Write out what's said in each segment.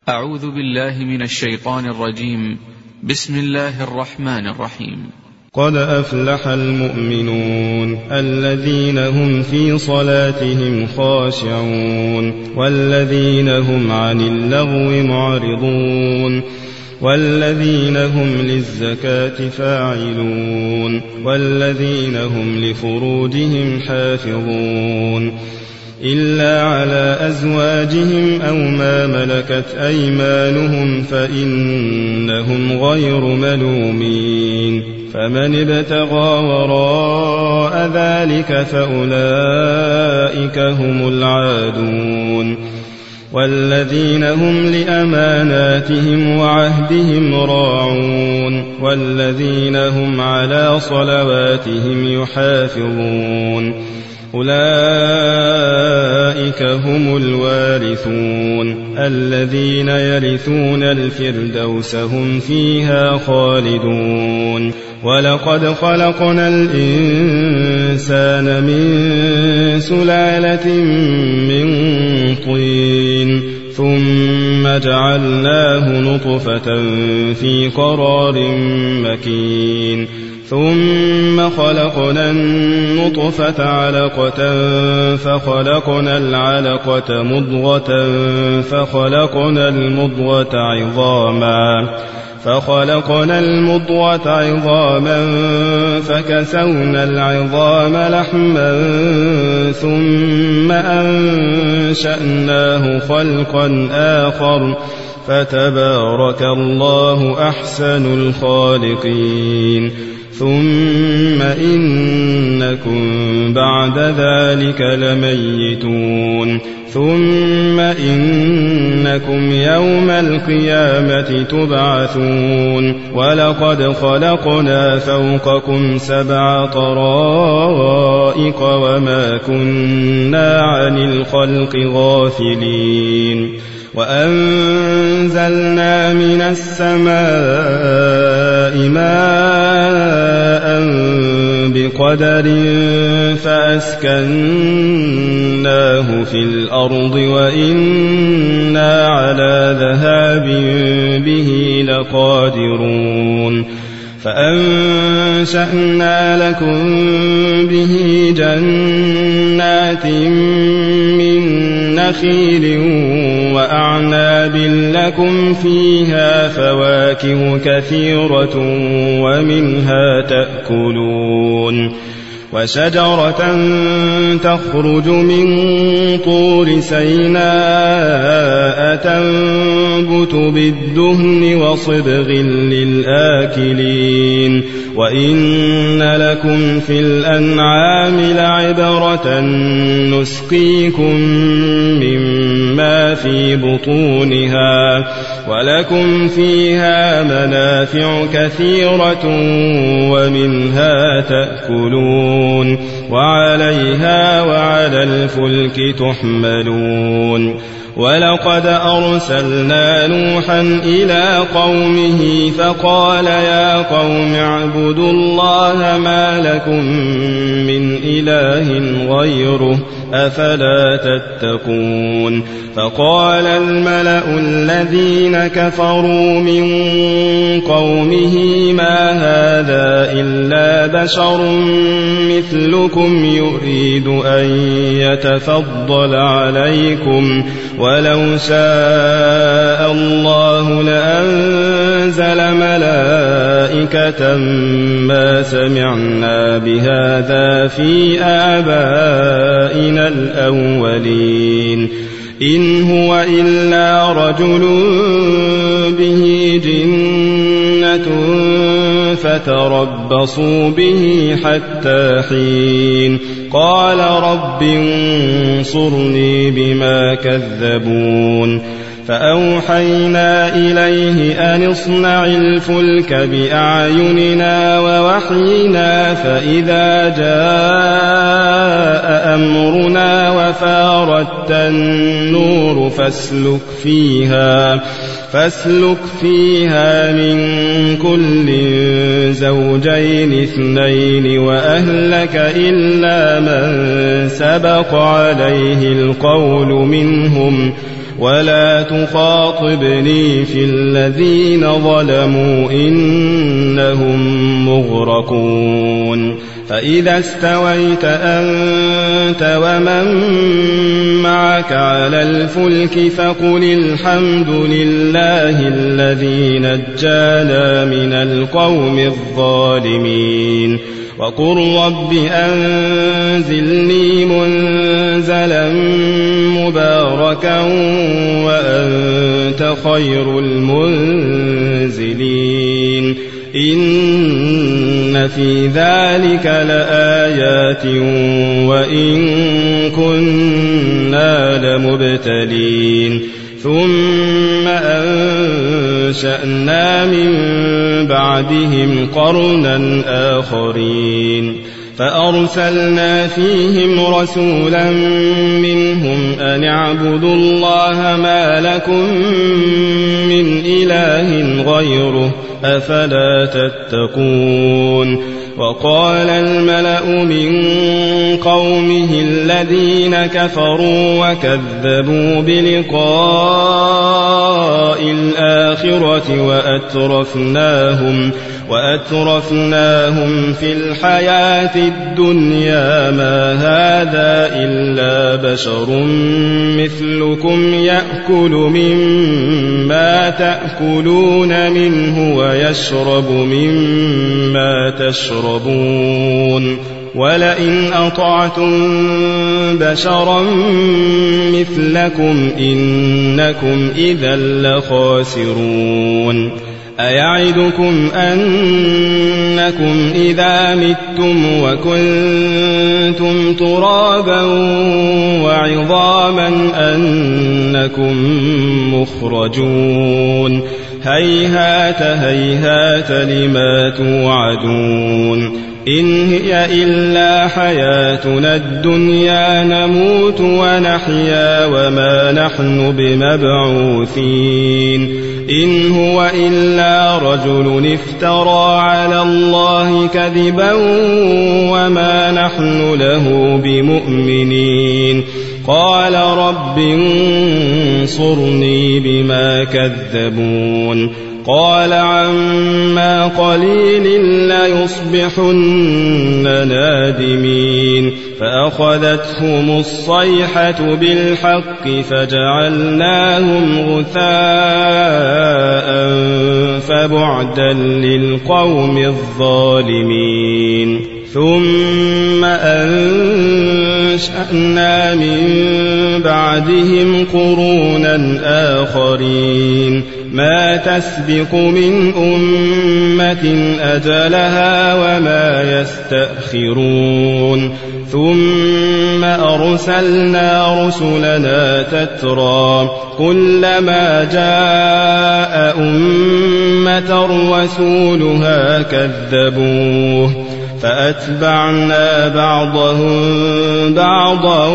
أعوذ بالله من الشيطان الرجيم. بسم الله الرحمن الرحيم. قد أفلح المؤمنون الذين هم في صلاتهم خاشعون والذين هم عن اللغو معرضون والذين هم للزكاة فاعلون والذين هم لفروجهم حافظون إلا على أزواجهم أو ما ملكت أيمانهم فإنهم غير ملومين فمن ابتغى وراء ذلك فأولئك هم العادون والذين هم لأماناتهم وعهدهم راعون والذين هم على صلواتهم يحافظون أولئك هم الوارثون الذين يرثون الفردوس هم فيها خالدون ولقد خلقنا الإنسان من سلالة من طين ثم جعلناه نطفة في قرار مكين ثم خلقنا النطفة علقة فخلقنا العلقة مضغة فخلقنا المضغة عظاما فكسونا العظام لحما ثم أنشأناه خلقا آخر فتبارك الله أحسن الخالقين ثم إنكم بعد ذلك لميتون ثم إنكم يوم القيامة تبعثون ولقد خلقنا فوقكم 7 طرائق وما كنا عن الخلق غافلين وأنزلنا من السماء ماء بقدر فأسكناه في الأرض وإنا على ذهاب به لقادرون فأنشأنا لكم به جنات من نخيل وأعناب لكم فيها فواكه كثيرة ومنها تأكلون وشجرة تخرج من طور سيناء تنبت بالدهن وصبغ للآكلين وإن لكم في الأنعام لعبرة نسقيكم مما في بطونها ولكم فيها منافع كثيرة ومنها تأكلون وعليها وعلى الفلك تحملون ولقد أرسلنا نوحا إلى قومه فقال يا قوم اعبدوا الله ما لكم من إله غيره أفلا تتقون فقال الملأ الذين كفروا من قومه ما هذا إلا بشر مثلكم يريد أن يتفضل عليكم ولو شاء الله لأنزل ملائكة ما سمعنا بهذا في آبائنا الأولين إن هو إلا رجل به جنة فتربصوا به حتى حين قال رب انصرني بما كذبون فأوحينا إليه أن اصنع الفلك بأعيننا ووحينا فإذا جاء أمرنا وفارت النور فاسلك فيها من كل زوجين 2 وأهلك إلا من سبق عليه القول منهم ولا تخاطبني في الذين ظلموا إنهم مغرقون فإذا استويت أنت ومن معك على الفلك فقل الحمد لله الذي نجانا من القوم الظالمين وقل رب أنزلني منزلا مباركا وأنت خير المنزلين إن في ذلك لآيات وإن كنا لمبتلين ثم أنشأنا من بعدهم قرنا آخرين فأرسلنا فيهم رسولا منهم أن اعبدوا الله ما لكم من إله غيره أفلا تتقون وقال الملأ من قومه الذين كفروا وكذبوا بلقاء الآخرة وأترفناهم في الحياة الدنيا ما هذا إلا بشر مثلكم يأكل مما تأكلون منه ويشرب مما تشربون ولئن أطعتم بشرا مثلكم إنكم إذا لخاسرون أيعدكم أنكم إذا متم وكنتم ترابا وعظاما أنكم مخرجون هيهات هيهات لما توعدون إن هي إلا حياتنا الدنيا نموت ونحيا وما نحن بمبعوثين إن هو إلا رجل افترى على الله كذبا وما نحن له بمؤمنين قال رب انصرني بما كذبون قال عما قليل ليصبحن نادمين فأخذتهم الصيحة بالحق فجعلناهم غثاء فبعدا للقوم الظالمين ثم أنشأنا من بعدهم قرونا آخرين ما تسبق من أمة أجلها وما يستأخرون ثم أرسلنا رسلنا تترى كلما جاء أمة رسولها كذبوه فأتبعنا بعضهم بعضا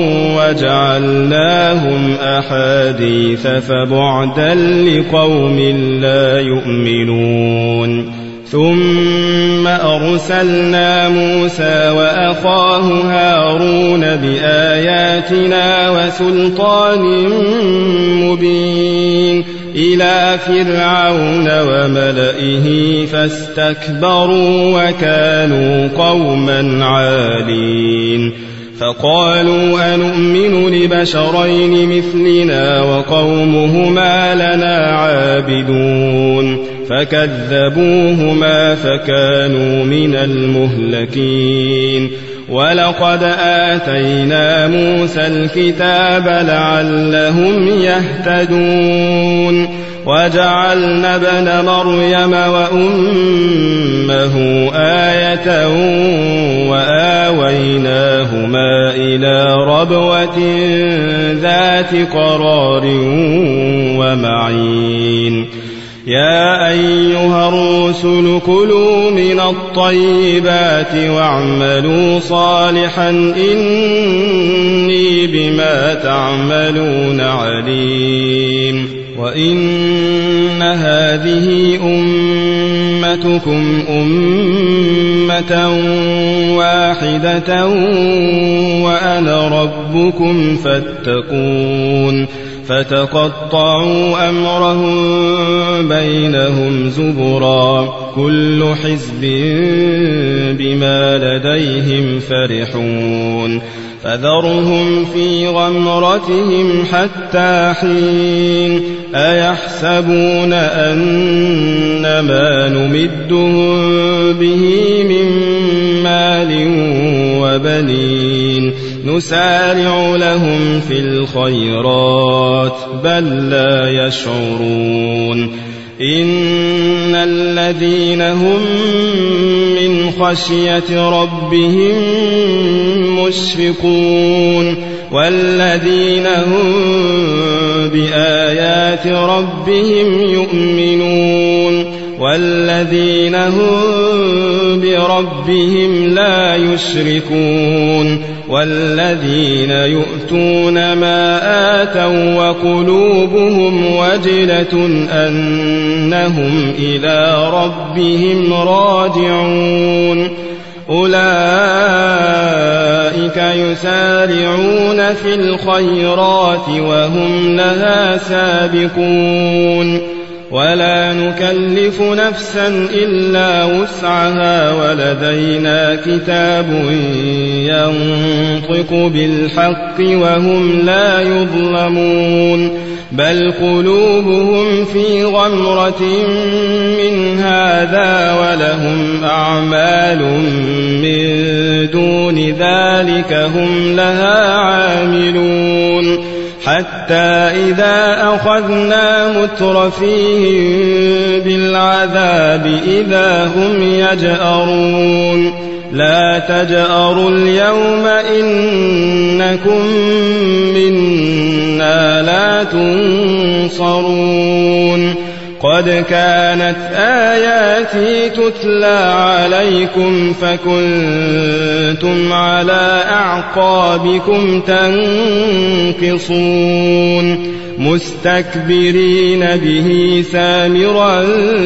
وجعلناهم أحاديث فبعدا لقوم لا يؤمنون ثم أرسلنا موسى وأخاه هارون بآياتنا وسلطان مبين إلى فرعون وملئه فاستكبروا وكانوا قوما عالين فقالوا أنؤمن لبشرين مثلنا وقومهما لنا عابدون فكذبوهما فكانوا من المهلكين ولقد آتينا موسى الكتاب لعلهم يهتدون وجعلنا ابن مريم وأمه آية وآويناهما إلى ربوة ذات قرار ومعين يا أيها الرسل كلوا من الطيبات واعملوا صالحا إني بما تعملون عليم وإن هذه أمتكم أمة واحدة وأنا ربكم فاتقون فتقطعوا أمرهم بينهم زبرا كل حزب بما لديهم فرحون فذرهم في غمرتهم حتى حين أيحسبون أن ما نمدهم به من مال وبنين نسارع لهم في الخيرات بل لا يشعرون إن الذين هم من خشية ربهم مشفقون والذين هم بآيات ربهم يؤمنون والذين هم بربهم لا يشركون والذين يؤتون ما آتوا وقلوبهم وجلة أنهم إلى ربهم راجعون أولئك يسارعون في الخيرات وهم لها سابقون ولا نكلف نفسا إلا وسعها ولدينا كتاب ينطق بالحق وهم لا يظلمون بل قلوبهم في غمرة من هذا ولهم أعمال من دون ذلك هم لها عاملون حتى إذا أخذنا مترفيهم بالعذاب إذا هم يجأرون لا تجأروا اليوم إنكم منا لا تنصرون قد كانت آياتي تتلى عليكم فكنتم على أعقابكم تنكصون مستكبرين به سامرا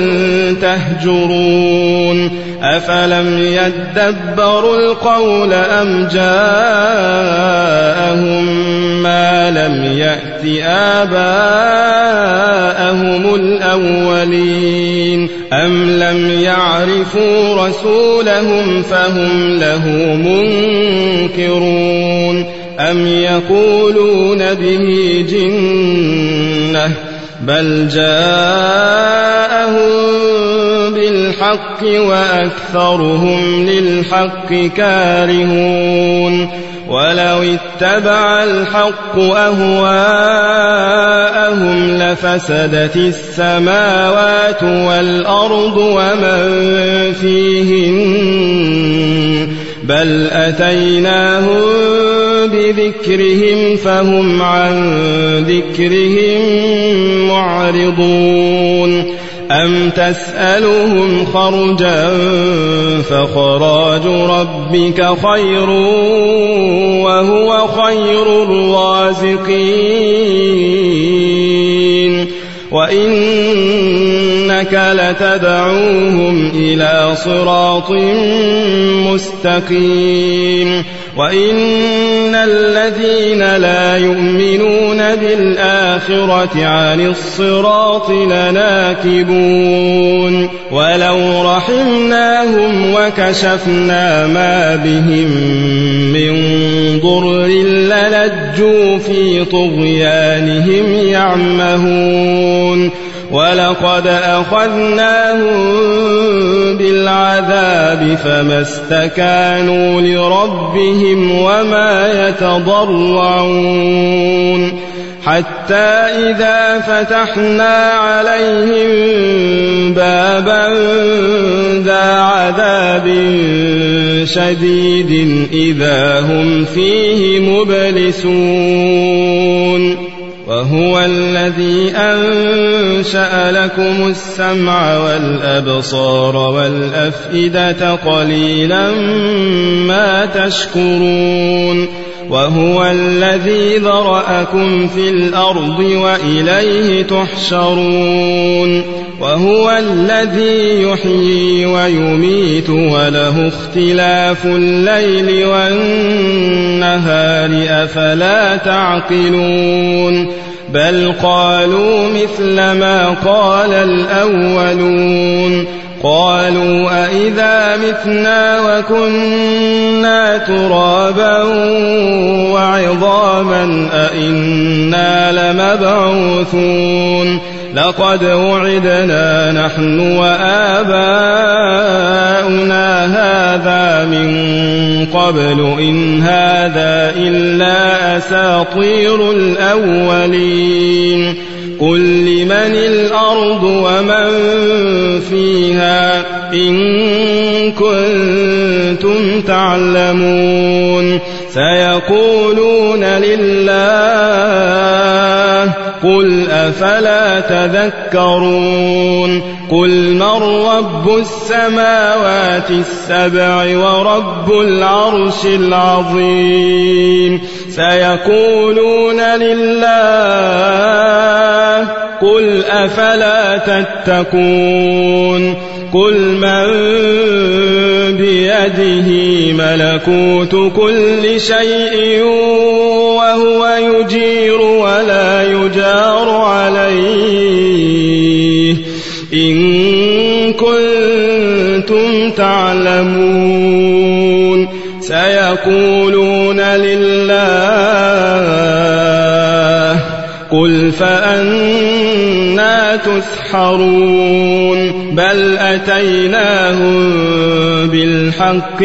تهجرون أفلم يدبروا القول أم جاءهم ما لم يأت آباءهم الأولين أم لم يعرفوا رسولهم فهم له منكرون أم يقولون به جنة بل جاءهم بالحق وأكثرهم للحق كارهون ولو اتبع الحق أهواءهم لفسدت السماوات والأرض ومن فيهن بل أتيناهم بذكرهم فهم عن ذكرهم معرضون أم تسألهم خرجا فخراج ربك خير وهو خير الرازقين وإنك لتدعوهم إلى صراط مستقيم وإن الذين لا يؤمنون بالآخرة عن الصراط لناكبون ولو رحمناهم وكشفنا ما بهم من ضر للجوا في طغيانهم يعمهون ولقد أخذناهم بالعذاب فما استكانوا لربهم وما يتضرعون حتى إذا فتحنا عليهم بابا ذا عذاب شديد إذا هم فيه مبلسون وهو الذي أنشأ لكم السمع والأبصار والأفئدة قليلا ما تشكرون وهو الذي ذرأكم في الأرض وإليه تحشرون وهو الذي يحيي ويميت وله اختلاف الليل والنهار أفلا تعقلون بل قالوا مثل ما قال الأولون قالوا أئذا متنا وكنا ترابا وعظاما أئنا لمبعوثون لقد وعدنا نحن وآباؤنا هذا من قبل إن هذا إلا أساطير الأولين قل لمن الأرض ومن فيها إن كنتم تعلمون سيقولون لله قل أفلا تذكرون قل من رب السماوات السبع ورب العرش العظيم سيقولون لله قل أفلا تتقون قل من بيده ملكوت كل شيء وهو يجير ولا يجار عليه إن كنتم تعلمون سيقولون لله قل فأنا تسحرون بل أتيناهم بالحق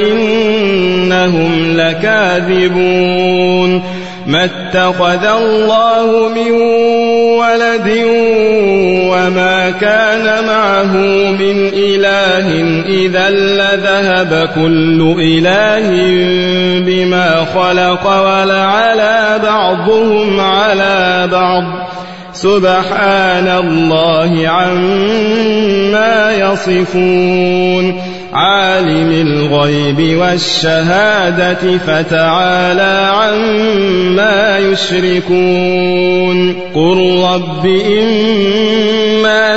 وإنهم لكاذبون ما اتخذ الله من ولد وما كان معه من إله إذا لذهب كل إله بما خلق ولعلى بعضهم على بعض سبحان الله عما يصفون عالم الغيب والشهادة فتعالى عما يشركون قل رب إما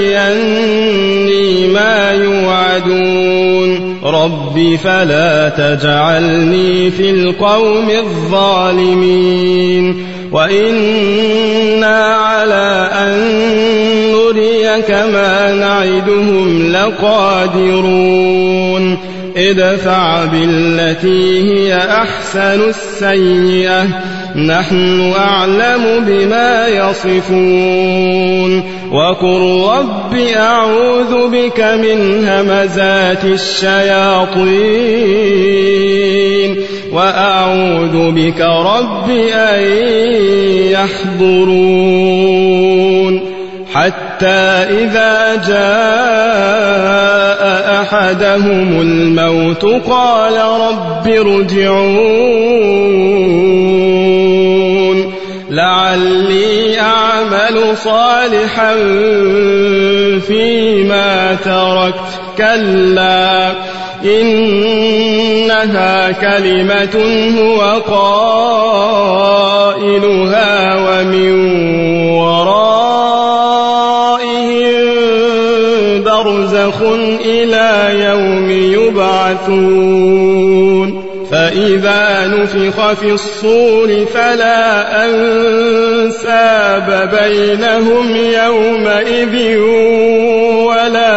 تريني ما يوعدون رب فلا تجعلني في القوم الظالمين وإنا على أن نريك ما نعدهم لقادرون ادفع بالتي هي أحسن السيئة نحن أعلم بما يصفون وقل رب أعوذ بك من همزات الشياطين وأعوذ بك رب أن يحضرون حتى إذا جاء أحدهم الموت قال رب ارجعون لعلي أعمل صالحا فيما تركت كلا إنها كلمة هو قائلها ومن ورائهم برزخ إلى يوم يبعثون فإذا نفخ في الصور فلا أنساب بينهم يومئذ ولا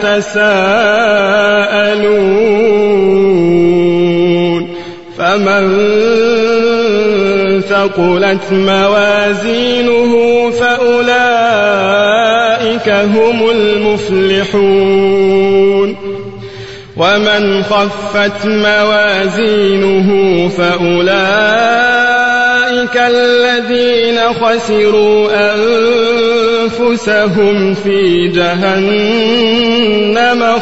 يتساءلون فمن ثقلت موازينه فأولئك هم المفلحون ومن خفت موازينه فأولئك الذين خسروا أنفسهم في جهنم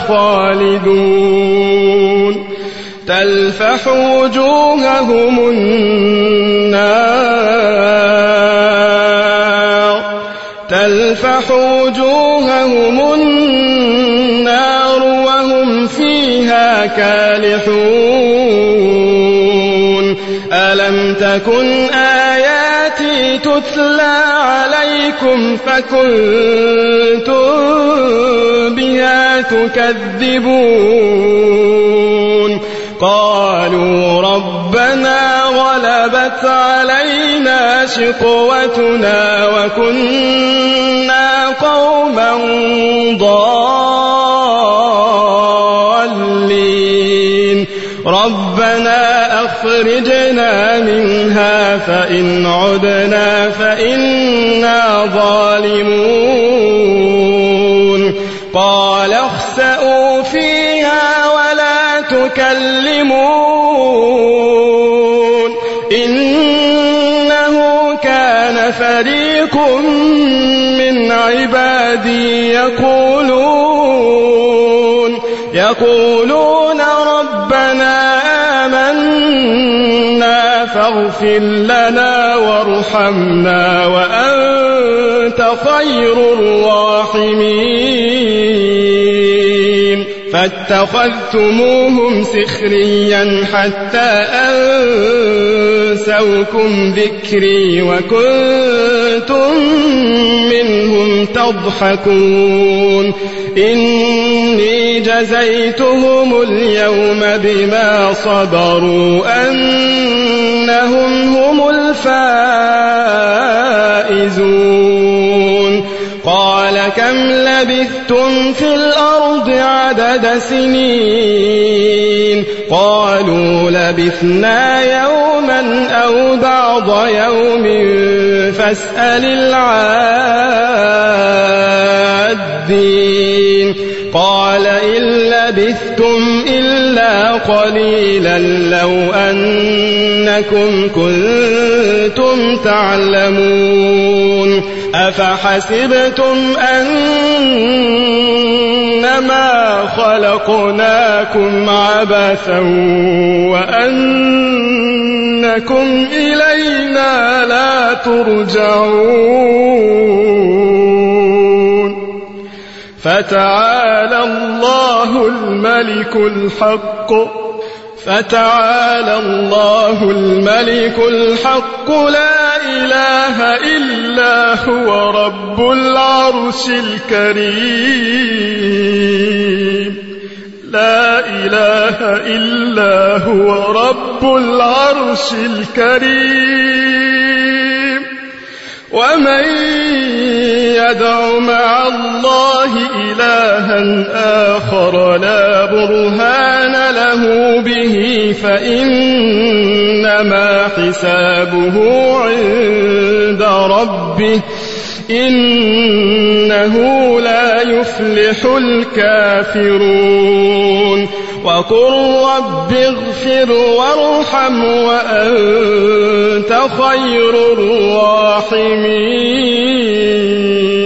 خالدون تلفح وجوههم النار وهم فيها كالحون ألم تكن آياتي تتلى عليكم فكنتم بها تكذبون قالوا ربنا غلبت علينا شقوتنا وكنا قوما ضالين ربنا أخرجنا منها فإن عدنا فإنا ظالمون قال اخسئوا فيها ولا تكلمون إنه كان فريق من عبادي يقولون ربنا آمنا فاغفر لنا وارحمنا وأنت خير الراحمين فاتخذتموهم سخريا حتى أنسوكم ذكري وكنتم منهم تضحكون إني جزيتهم اليوم بما صبروا أنهم هم الفائزون قال كم لبثتم في الأرض عدد سنين قالوا لبثنا يوما أو بعض يوم فاسأل العادين قال إن لبثتم إلا قليلا لو أنكم كنتم تعلمون أفحسبتم أنما خلقناكم عبثا وأنكم إلينا لا ترجعون فتعالى الله الملك الحق لا إله إلا هو رب العرش الكريم لا إله إلا هو رب العرش الكريم ومن يدع مع الله إلها آخر لا برهان له به فإنما حسابه عند ربه إنه لا يفلح الكافرون وقل رب اغفر وارحم وأنت خير الراحمين